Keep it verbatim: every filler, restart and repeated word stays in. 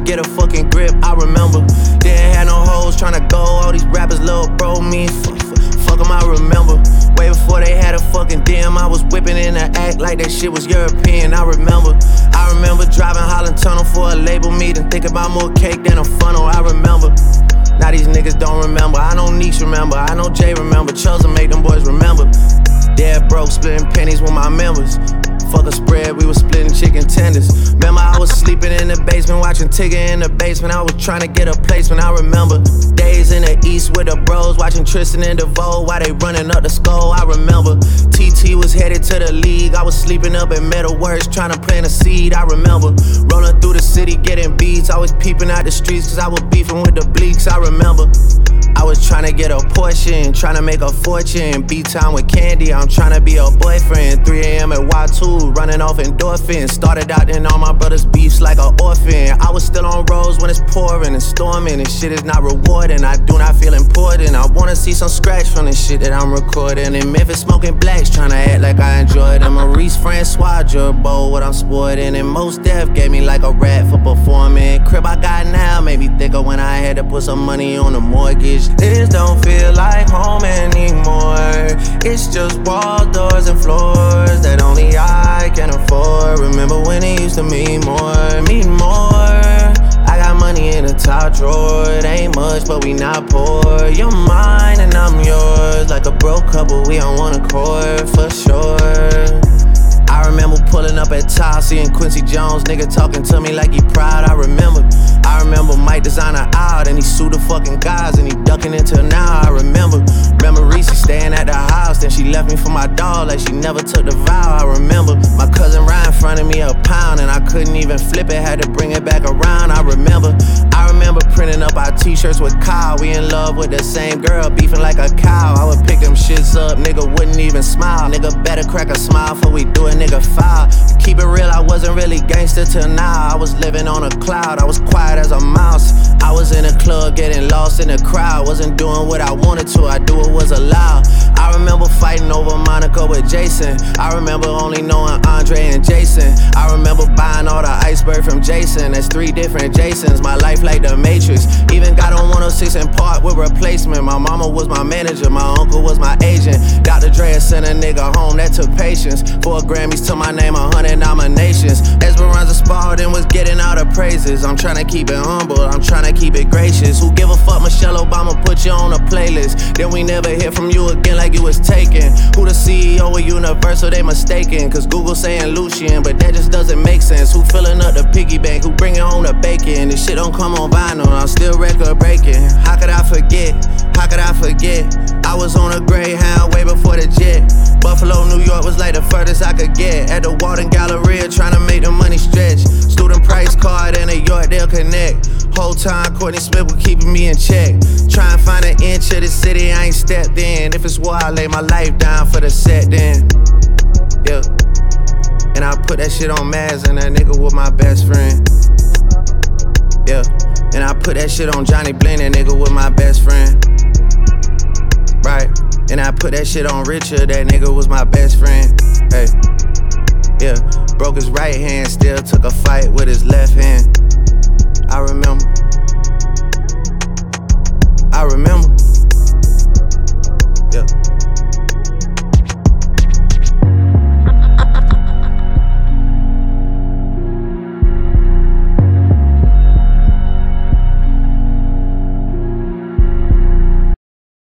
get a fucking grip, I remember. Didn't have no hoes tryna go, all these rappers little bro me. Fuck, fuck 'em, I remember. Way before they had a fucking D M, I was whipping in the act like that shit was European, I remember. I remember driving Holland Tunnel for a label meeting, thinking about more cake than a funnel, I remember. Now these niggas don't remember, I know Niche remember, I know Jay remember, Chosen make them boys remember. Dead broke, splitting pennies with my members. Fuck a spread, we was splitting chicken tenders. Remember I was sleeping in the basement, watching Tigger in the basement. I was trying to get a placement, I remember. Days in the east with the bros, watching Tristan and DeVoe while they running up the skull, I remember. T T was headed to the league, I was sleeping up at Metalworks, trying to plant a seed, I remember. Rolling through the city, getting beats, always peeping out the streets, cause I was beefing with the bleaks, I remember. I was tryna get a portion, tryna make a fortune. B-time with Candy, I'm tryna be a boyfriend. three A M at Y two, running off endorphins. Started out in all my brothers' beefs like an orphan. I was still on roads when it's pouring and storming, and shit is not rewarding. I do not feel important. I wanna see some scratch from the shit that I'm recording. In Memphis smoking blacks, tryna act like I enjoy it. And Maurice Francois, Jerbo, what I'm sporting. And Most Def gave me like a rat for performing. Crib I got now made me think of when I had to put some money on the mortgage. This don't feel like home anymore. It's just walls, doors, and floors that only I can afford. Remember when it used to mean more, mean more. I got money in the top drawer. It ain't much, but we not poor. You're mine and I'm yours. Like a broke couple, we on one accord for sure. I remember pulling up at Tile, seeing Quincy Jones, nigga talking to me like he proud, I remember. I remember Mike Designer out and he sued the fucking guys and he ducking until now, I remember. Remember Reese staying at the house, then she left me for my dog like she never took the vow, I remember. My cousin Ryan fronted me a pound and I couldn't even flip it, had to bring it back around, I remember. I remember printing up our t-shirts with Kyle, we in love with the same girl, beefing like a cow. I would pick them shits up, nigga wouldn't even smile. Nigga better crack a smile before we do it, nigga foul. To keep it real, I wasn't really gangster till now. I was living on a cloud, I was quiet as a mouse. I was in a club getting lost in the crowd. Wasn't doing what I wanted to, I do what was allowed. I remember fighting over Monica with Jason. I remember only knowing Andre and Jason. I remember buying all the iceberg from Jason. That's three different Jasons, my life like the Matrix. Even got on one oh six and Park with replacement. My mama was my manager, my uncle was my agent. Doctor Dre sent a nigga home, that took patience. Four Grammys to my name, a hundred nominations. Esperanza Spalding was getting all the praises. I'm tryna keep it humble, I'm tryna keep it gracious. Who give a fuck, Michelle Obama put you on a playlist. Then we never hear from you again like you was taken. Who the C E O of Universal, they mistaken. Cause Google saying Lucian, but that just doesn't make sense. Who filling up the piggy bank, who bringing home the bacon? This shit don't come on vinyl, I'm still record breaking. How could I forget, how could I forget? I was on a Greyhound way before the jet. Buffalo, New York was like the furthest I could get. At the Walton Galleria trying to make the money stretch. Student price card and a Yorkdale Connect. Whole time Courtney Smith was keeping me in check. Try and find an inch of the city I ain't stepped in. If it's war, I lay my life down for the set then. Yeah. And I put that shit on Maz and that nigga was my best friend. Yeah. And I put that shit on Johnny Blinn, that nigga was my best friend. Right. And I put that shit on Richard, that nigga was my best friend. Hey. Yeah. Broke his right hand, still took a fight with his left hand. I remember.